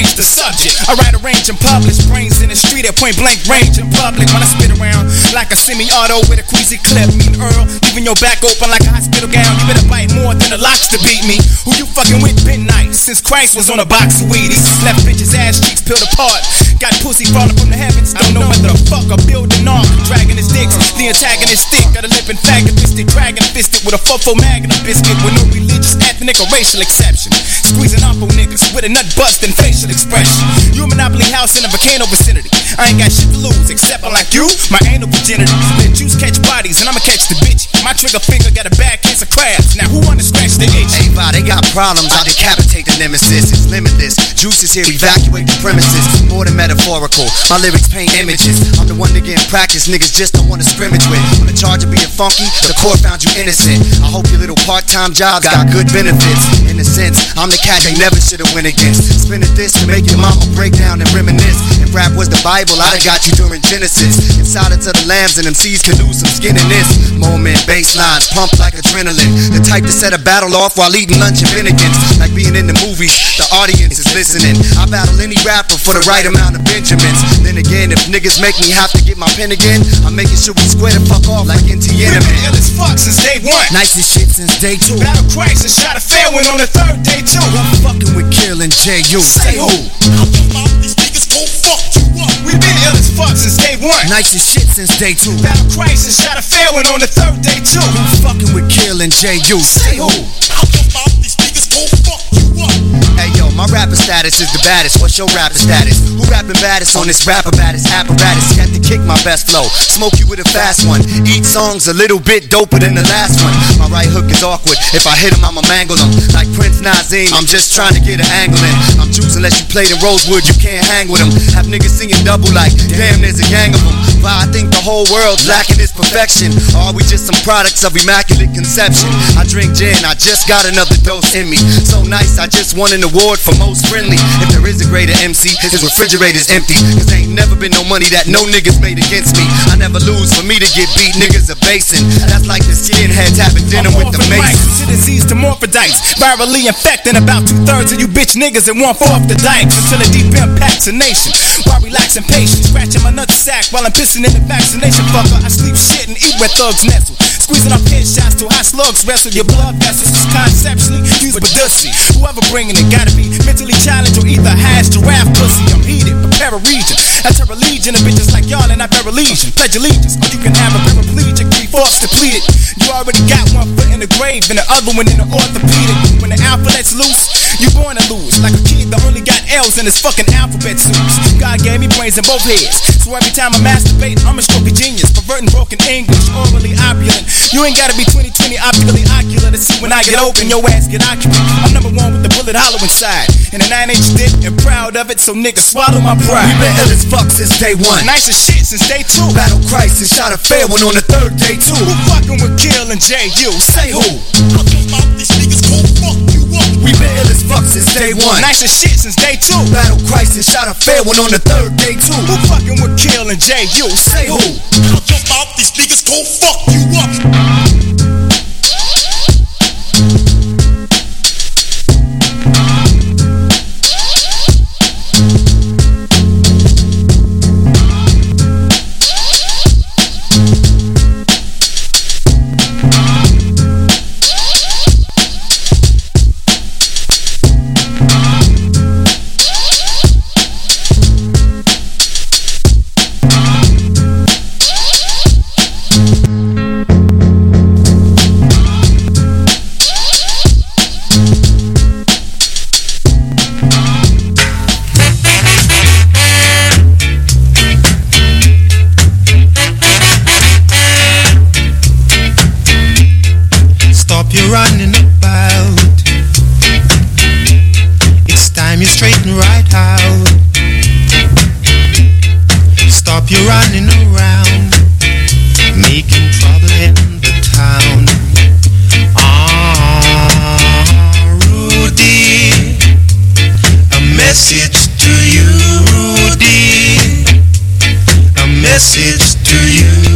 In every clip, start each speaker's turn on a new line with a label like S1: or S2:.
S1: change the subject. I write, arrange, and publish brains in the street at point blank range in public. When I spit around like a semi-auto with a queasy clip, me and Earl, leaving your back open like a hospital gown. You better bite more than the locks to beat me. Who you fucking with been nice since Christ was on a box of Wheaties. Left bitches' ass cheeks peeled apart. Got pussy falling from the heavens. Don't know whether the fuck or building off. Dragging his dicks, the antagonist stick. Got a lip antagonistic, dragon fisted with a 4-4 magnum biscuit with no religious, ethnic, or racial exception. Squeezing off on niggas with a nut busting facial expression. You a Monopoly house in a volcano vicinity. I ain't got shit to lose except unlike you, my anal virginity. Let juice catch bodies and I'ma catch the bitch. My trigger finger got a bad case of crabs. Now who wanna scratch the itch?
S2: Hey, they got problems. I decapitate the nemesis. It's limitless. Juice is here, evacuate the premises. More than metaphorical. My lyrics paint images. I'm the one to get in practice. Niggas just don't wanna scrimmage with. On the charge of being funky, the court found you innocent. I hope your little part-time jobs got good benefits. In a sense, I'm the cat they never should've went against. Spin it this to make your mama break down and reminisce. If rap was the Bible, I'd have got you during Genesis. Inside it to the lambs and MCs can lose some skin in this moment. Bass lines pump like adrenaline. The type to set a battle off while eating lunch and Bennigan's. Like being in the movies, the audience is listening. I battle any rapper for the right amount of Benjamins. Then again, if niggas make me have to get my pen again, I'm making sure we square the fuck off like NT Enemy.
S1: We've been ill as fuck since day one.
S2: Nicest shit since day two.
S1: Battle Christ and shot a fair one on the third day too.
S2: Who fucking with Kill and J.U.?
S1: Say who?
S3: Out your mouth, these niggas gon' fuck you up.
S1: We've been ill as fuck since day one.
S2: Nicest shit since day two.
S1: Battle Christ and shot a fair one on the third day too.
S2: Who fucking with Kill and J.U.?
S1: Say who?
S3: Out your mouth, these niggas gon' fuck you up.
S2: Hey yo, my rapper status is the baddest. What's your rapper status? Who rapping baddest on this rapper baddest apparatus? Got to kick my best flow, smoke you with a fast one. Each song's a little bit doper than the last one. My right hook is awkward. If I hit him, I'ma mangle him. Like Prince Nazim, I'm just trying to get an angle in. I'm juicing unless you played in Rosewood, you can't hang with them. Have niggas singing double like, damn, there's a gang of them. But I think the whole world's lacking this perfection. Or are we just some products of immaculate conception? I drink gin, I just got another dose in me. So nice, I just won an award for most friendly. If there is a greater MC, his refrigerator's empty. Cause ain't never been no money that no niggas made against me. I never lose, for me to get beat, niggas are basing. That's like the skinheads having dinner with the mason.
S1: To disease to morphidites, virally infecting about 2/3 of you bitch niggas and 1/4 off the dikes. Until a deep impacts a nation. While relaxing patient, scratching my nutsack while I'm pissing in the vaccination fucker. I sleep shit and eat where thugs nestle. Squeezing up headshots till hot slugs wrestle your blood vessels. Is conceptually used but dusty. Whoever bringing it gotta be mentally challenged or either has giraffe pussy. I'm heated, prepare a region. I turn a legion of bitches like y'all and I bear a legion. Pledge allegiance, or you can have a paraplegic, 3/4 depleted. You already got one foot in the grave and the other one in the orthopedic. When the alphabet's loose, you born to lose. Like a kid that only got L's in his fucking alphabet suits. God gave me brains in both heads, so every time I masturbate, I'm a stroke of genius. Perverting broken English, orally opulent. You ain't gotta be 20/20 optically ocular to see when I get open, your ass get occupant. I'm number one with the bullet hollow inside, and a 9-inch dick, and proud of it, so niggas swallow my pride.
S2: We been ill as fuck since day one.
S1: Nice as shit since day two.
S2: Battle Christ and shot a fair one on the third day too.
S1: Who fucking with Kill and J.U.? Say who?
S3: Out your mouth, these niggas gon' fuck you up.
S2: We been ill as fuck since day one.
S1: Nice as shit since day two.
S2: Battle Christ and shot a fair one on the third day too.
S1: Who fucking with Kill and J.U.? Say who?
S3: Out your mouth, these niggas gon' fuck you up.
S4: Running about, it's time you straighten right out. Stop your running around, making trouble in the town. Rudy, a message to you, Rudy, a message to you.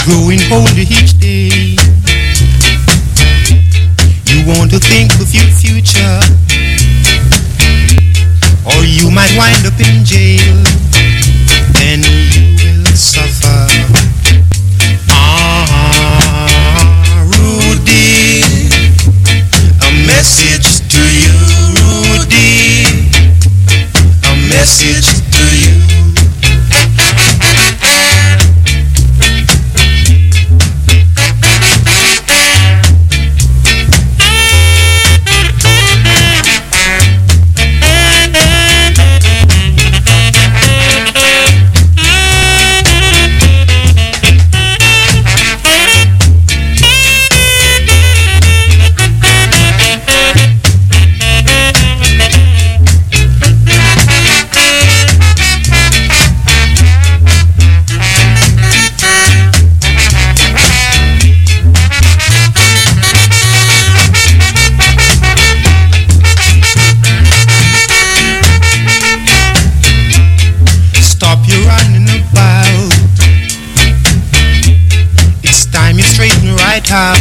S4: growing older each day. You want to think of your future, or you might wind up in jail, then you will suffer. Rudy, a message to you, Rudy, a message to you. Out.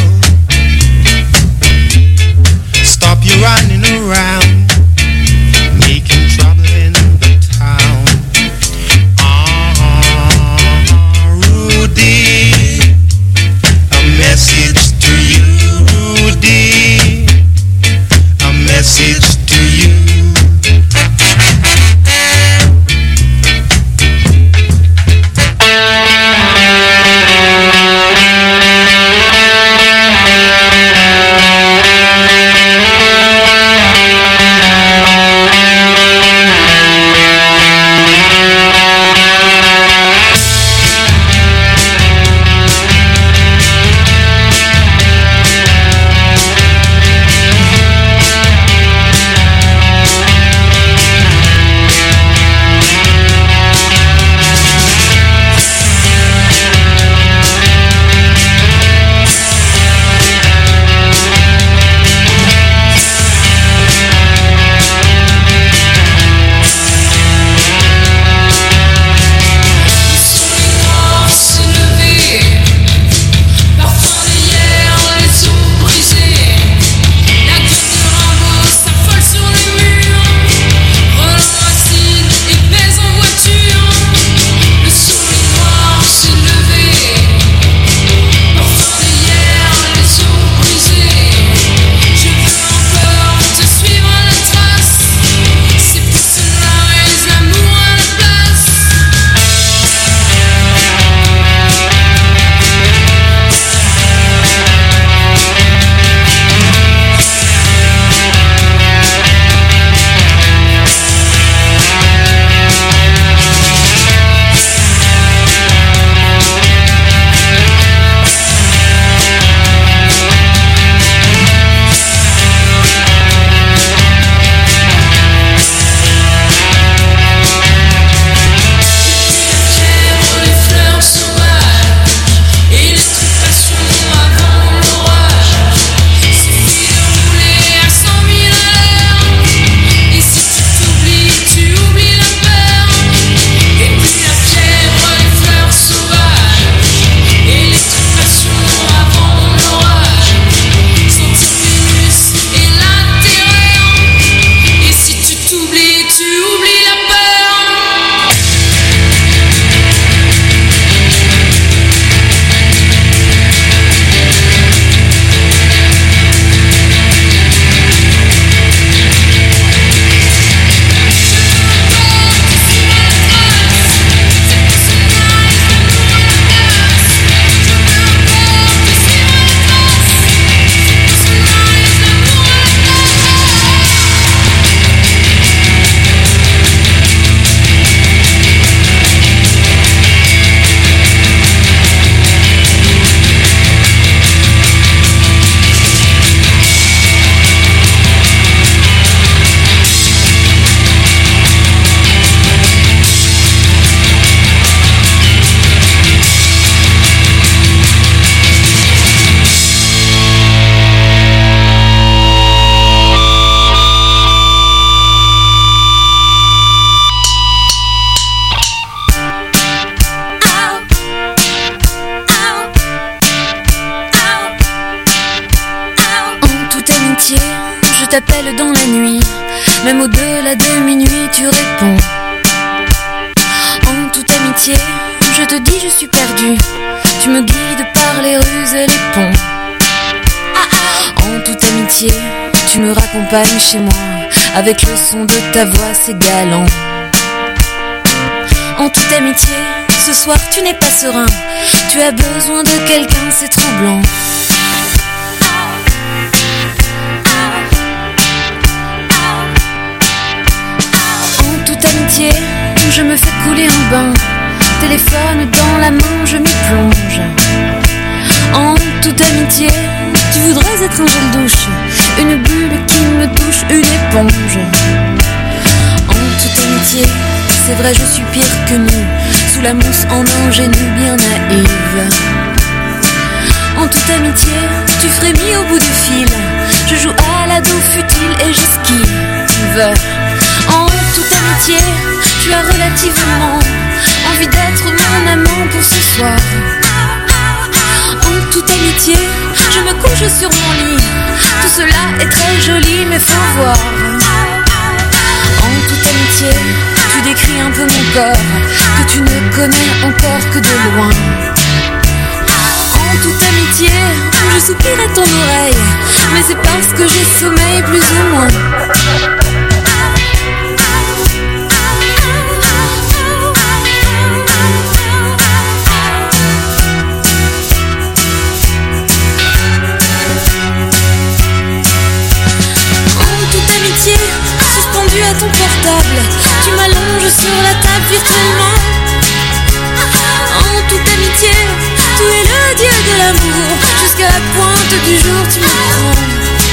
S4: Stop your running around, making trouble in the town. Rudy, a message to you, Rudy, a message to you.
S5: t'appelles dans la nuit, même au-delà de minuit tu réponds. En toute amitié, je te dis je suis perdu, tu me guides par les rues et les ponts. En toute amitié, tu me raccompagnes chez moi, avec le son de ta voix c'est galant. En toute amitié, ce soir tu n'es pas serein, tu as besoin de quelqu'un, c'est troublant. En toute amitié, je me fais couler un bain, téléphone dans la main, je m'y plonge. En toute amitié, tu voudrais être un gel douche, une bulle qui me touche, une éponge. En toute amitié, c'est vrai je suis pire que nu, sous la mousse en ingénue bien naïve. En toute amitié, tu frémis au bout du fil, je joue à l'ado futile et j'esquive. En toute amitié, tu as relativement envie d'être mon amant pour ce soir. En toute amitié, je me couche sur mon lit, tout cela est très joli mais faut voir. En toute amitié, tu décris un peu mon corps, que tu ne connais encore que de loin. En toute amitié, je soupire à ton oreille, mais c'est parce que j'ai sommeil plus ou moins. Suspendu à ton portable, tu m'allonges sur la table virtuellement. En toute amitié, tu es le dieu de l'amour, jusqu'à la pointe du jour tu me prends.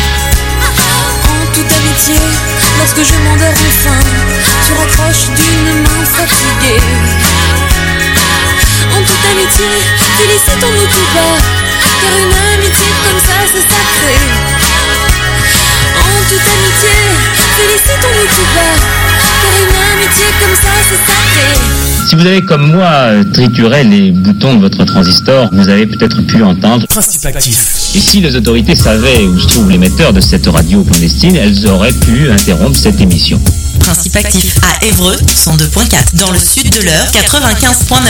S5: En toute amitié, lorsque je m'endors enfin, tu raccroches d'une main fatiguée. En toute amitié, félicitons-nous tout bas, car une amitié comme ça c'est sacré. En toute amitié, félicitons-nous tout bas, car une amitié comme ça c'est sacré.
S6: Si vous avez comme moi trituré les boutons de votre transistor, vous avez peut-être pu entendre
S1: Principe actif.
S6: Et si les autorités savaient où se trouve l'émetteur de cette radio clandestine, elles auraient pu interrompre cette émission.
S7: Principe actif à Évreux, 102.4, dans le sud de l'Eure, 95.9.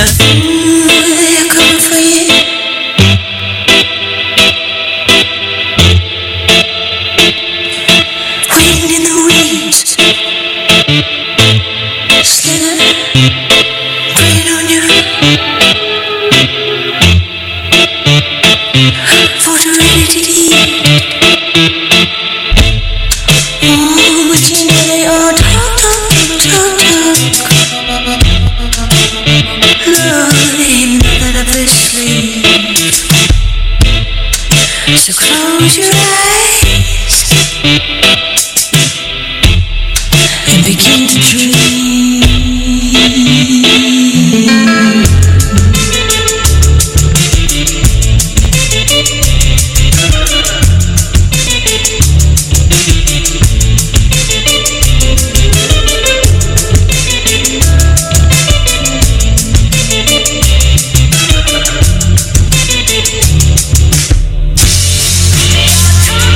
S8: Wind in the weeds, skinning, green on you. Food ready to eat. Oh, but you know they all talk. Love ain't nothing up their sleeve. So close your eyes and begin to dream.
S9: They are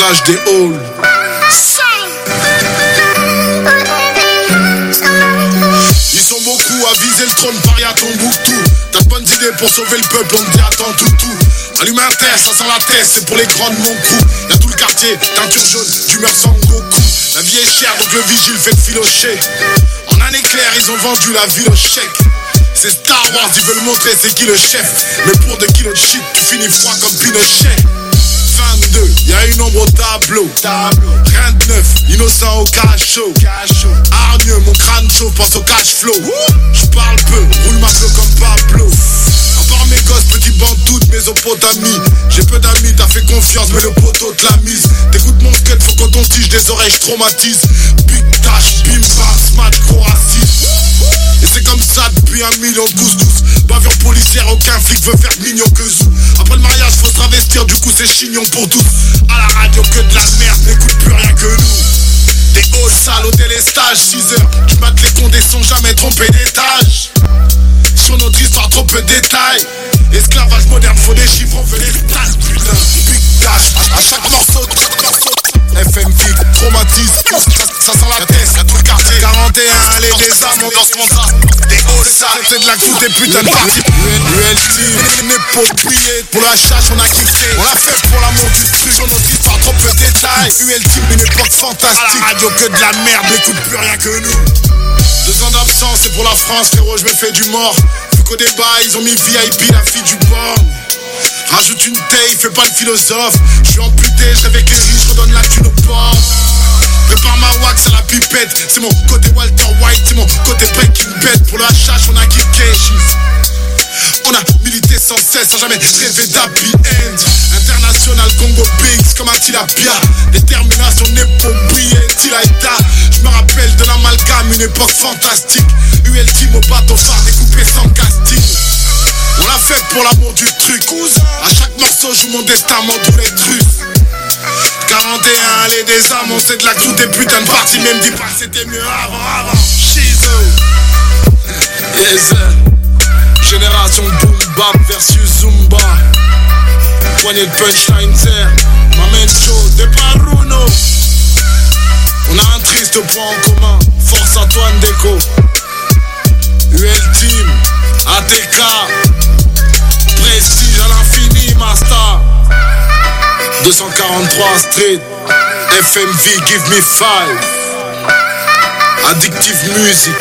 S9: rage des halls. Ils sont beaucoup à viser le trône, Paris à Tombouctou. T'as de bonnes idées pour sauver le peuple, on te dit attends tout. Allume un test, ça sent la tête, c'est pour les grandes mon crew. Y'a tout le quartier, teinture jaune, d'humeur sans Goku. La vie est chère donc le vigile fait filocher. En un éclair ils ont vendu la ville au chèque. C'est Star Wars, ils veulent montrer c'est qui le chef. Mais pour 2 kilos de shit, tu finis froid comme Pinochet. 22, y'a une ombre au tableau. Rien de neuf, innocent au cachot. Hargneux, mon crâne chaud, pense au cash flow. J'parle peu, roule ma flow comme Pablo. À part mes gosses, petit banc toutes Mésopotamie. J'ai peu d'amis, t'as fait confiance, mais le poteau te l'a mise. T'écoutes mon skate, faut qu'on t'en tige des oreilles, j'traumatise. Big dash, bim bam, smash, gros raciste. Et c'est comme ça depuis 1 million de couscous. Bavure policière, aucun flic veut faire mignon que zou. Après le mariage, faut se travestir, du coup c'est chignon pour tous. À la radio, que de la merde, n'écoute plus rien que nous. Des hauts salles, hôtel et stage, 6 heures. J'mate les condés sans jamais tromper d'étage. Sur notre histoire, trop peu de détails. Esclavage moderne, faut des chiffres, on veut les tailles. Putain, big dash, à chaque morceau. FMV, traumatise, ça sent la tête, y'a tout le quartier. 41, allez, des âmes, on danse mon ça. Des hauts salles, c'est de la coupe, des putains de parties. ULT, n'est pas oublié. Pour la chasse, on a kiffé. On l'a fait pour l'amour du truc. Sur notre histoire, trop peu de détails. ULT, une époque fantastique. À la radio, que de la merde, n'écoute plus rien que nous. 2 ans d'absence, c'est pour la France, frérot, je me fais du mort. Vu qu'au débat, ils ont mis VIP, la fille du borne. Rajoute une taille, fais pas le philosophe. Je suis amputé, je avec les riches, redonne la thune au port. Prépare ma wax à la pipette. C'est mon côté Walter White, c'est mon côté Breaking Bad. Pour le HH, on a kické. On a milité sans cesse, sans jamais rêver d'happy end. International Congo Bigs comme Attila Pia. Détermination n'est pas oubliée, Tilaïta. Je me rappelle de l'amalgame, une époque fantastique. ULT, mon bateau phare découpé sans casting. On l'a fait pour l'amour du truc. À chaque morceau, joue mon destin, mon tous les trucs. 41, allez des âmes, on sait de la clou des putains de parties. Même dis pas que c'était mieux avant. Shizo. Yes. Génération boom bap versus Zumba. Poignée de punchline terre. M'amène chaud, des Bruno. On a un triste point en commun. Force Antoine Déco. UL Team. ATK. Prestige à l'infini, Master. 243 Street. FMV, give me 5. Addictive Music.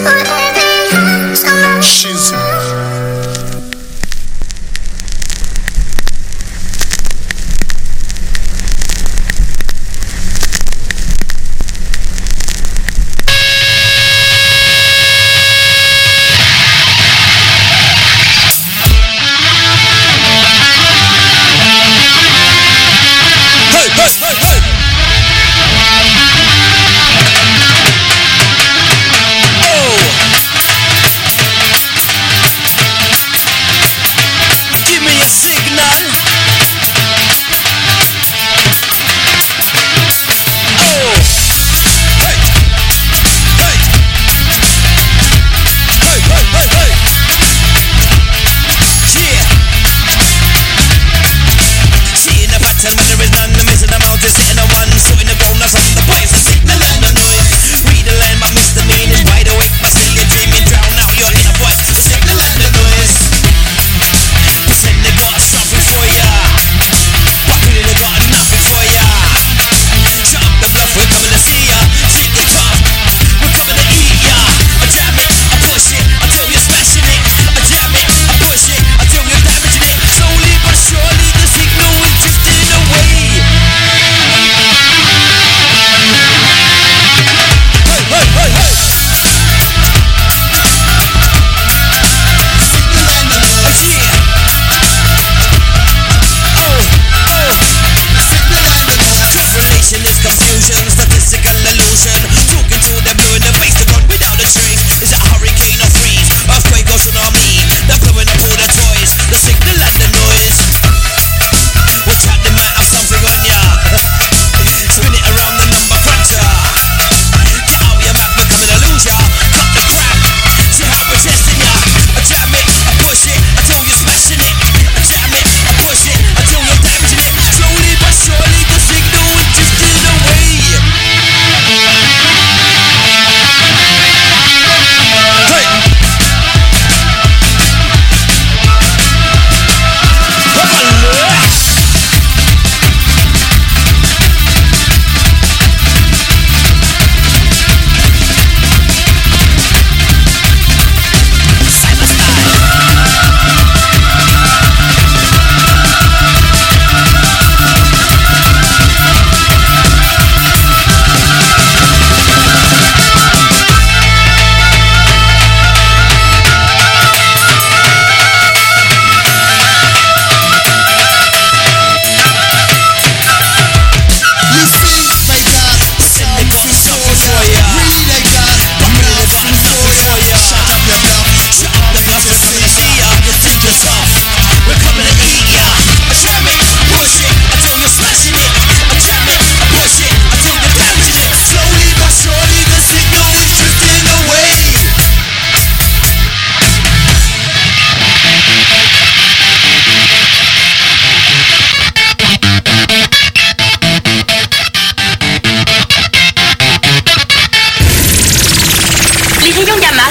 S9: She's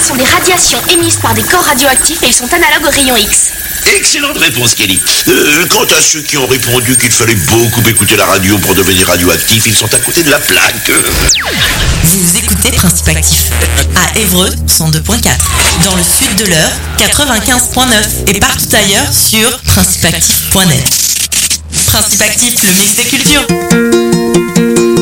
S10: sont des radiations émises par des corps radioactifs et ils sont analogues aux rayons X.
S11: Excellente réponse, Kelly. Quant à ceux qui ont répondu qu'il fallait beaucoup écouter la radio pour devenir radioactif, ils sont à côté de la plaque.
S7: Vous écoutez Principe Actif à Évreux 102.4, dans le sud de l'Eure 95.9 et partout ailleurs sur principeactif.net. Principe Actif, le mix des cultures.